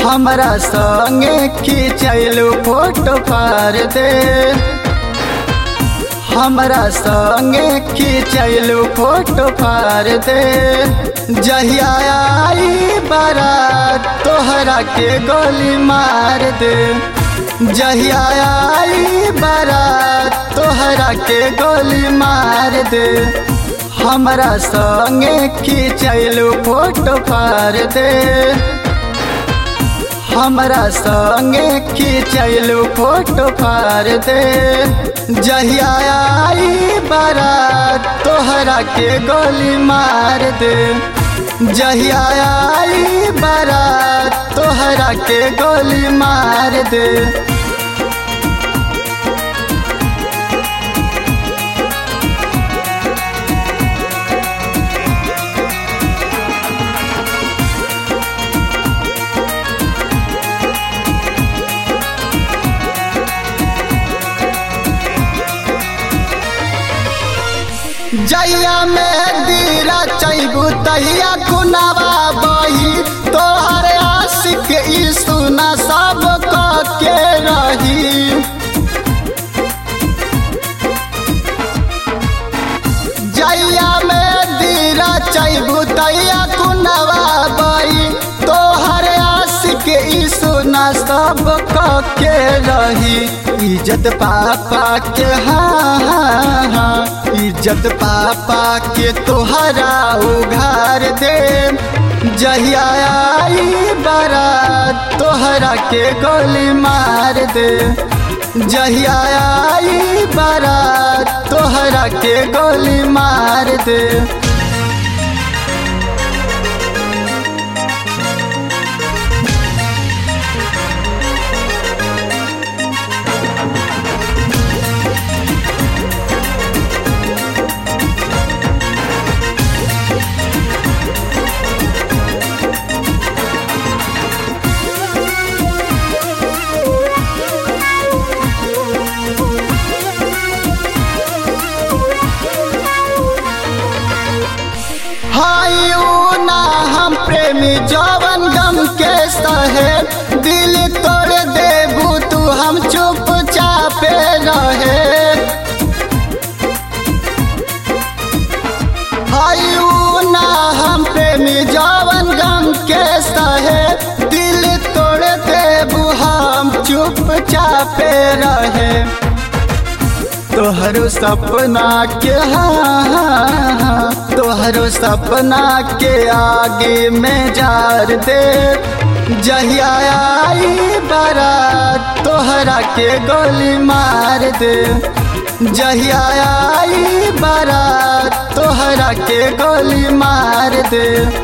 हमरा संगे खिंचैलू फोटो पार दे। हमरा संगे खिंचैलू फोटो पार दे। जहिया आई बारात तोहरा के गोली मार दे। जहिया आई बारात तोहरा के गोली मार दे। हमरा संगे खिंचैलू फोटो पार दे। हमरा संगे खिंचैलू फोटो पार दे। जहिया आई बारात तोहरा के गोली मार दे। जहिया आई बारात तोहरा के गोली मार दे। जहिया में दीरा चैबू तहिया कुनावा बही। तोहर आशिक ई सुना सब के रही। जहिया में दीरा चैबू तहिया कुनावा बही। तोहर आशिक ई सुना सब के रही। इज्जत पापा के हाँ इज्जत पापा के तोहरा उघार दे। जहिया आई बारात तोहरा के गोली मार दे। जहिया आई बारात तोहरा के गोली मार दे। ना हम प्रेमी जवन गम के सहे। दिल तोड़ देबू तू हम चुपचाप रहे। ना हम प्रेमी जवन गम के सहे। दिल तोड़ देबू हम चुपचाप रहे। तोहरो सपना के हाँ तोहरो सपना के आगे में जार दे। जहिया आई बारात तोहरा के गोली मार दे। जहिया आई बारात तोहरा के गोली मार दे।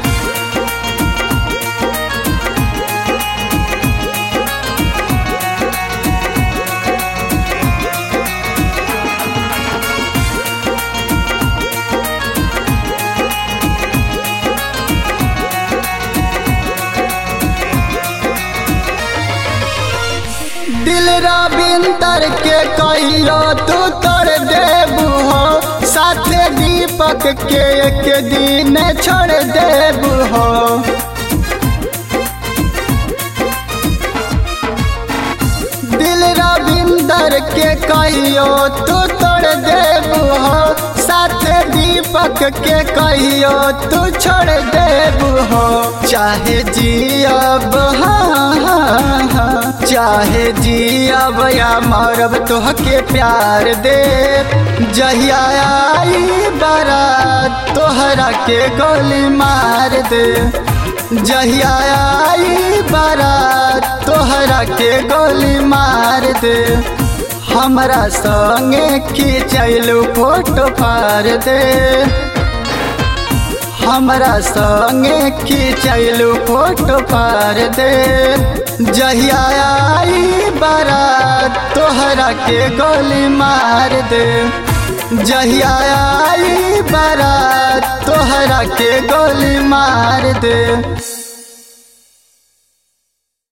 दिल रविंदर के कहियो तू तोड़ देबू हो। साथे दीपक के एक दिन छोड़ देबू हो। दिल रविंदर के कहियो तू तोड़ देबू हो। साथे दीपक के कहियो तू छोड़ देबू हो। चाहे जियब चाहे जियब या मरब तोहके प्यार दे। जहिया आई बारात तोहरा के गोली मार दे। जहिया आई बारात तोहरा के गोली मार दे। हमरा संगे खिंचैलू फोटो पार दे। हमरा संगे खिंचैलू फोटो पार दे। जहिया आई बारात तोहरा के गोली मार दे। जहिया आई बारात तोहरा के गोली मार दे।